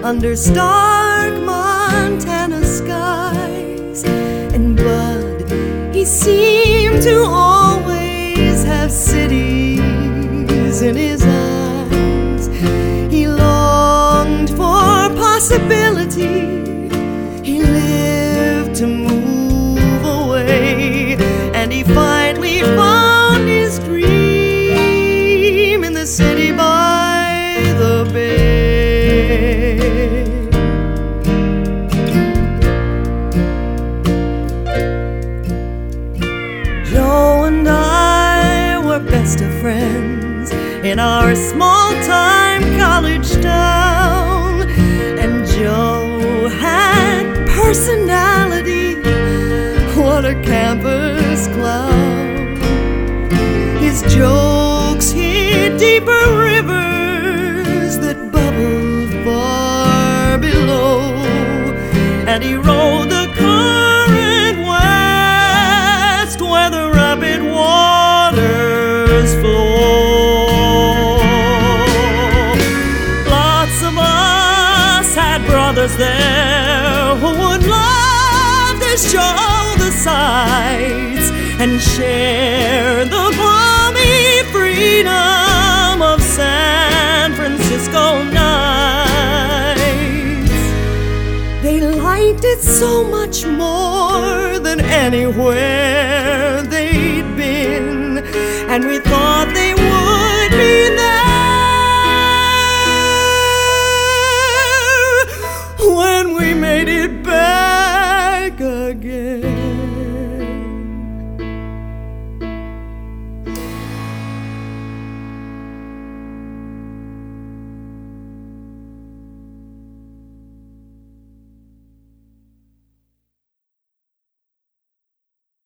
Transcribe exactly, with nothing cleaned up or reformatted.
under stark Montana skies. And Bud, he seemed to always have cities in his eyes. He longed for possibility. He lived to move away, and he finally found his dream in the city by the bay. Joe and I were best of friends in our small-time college town, and Joe had personality, what a campus clown. His jokes hid deeper rivers that bubbled far below, and he rode the current west where the rapid waters flow. Lots of us had brothers there who would love to show the sights and share the balmy freedom of San Francisco nights. They liked it so much more than anywhere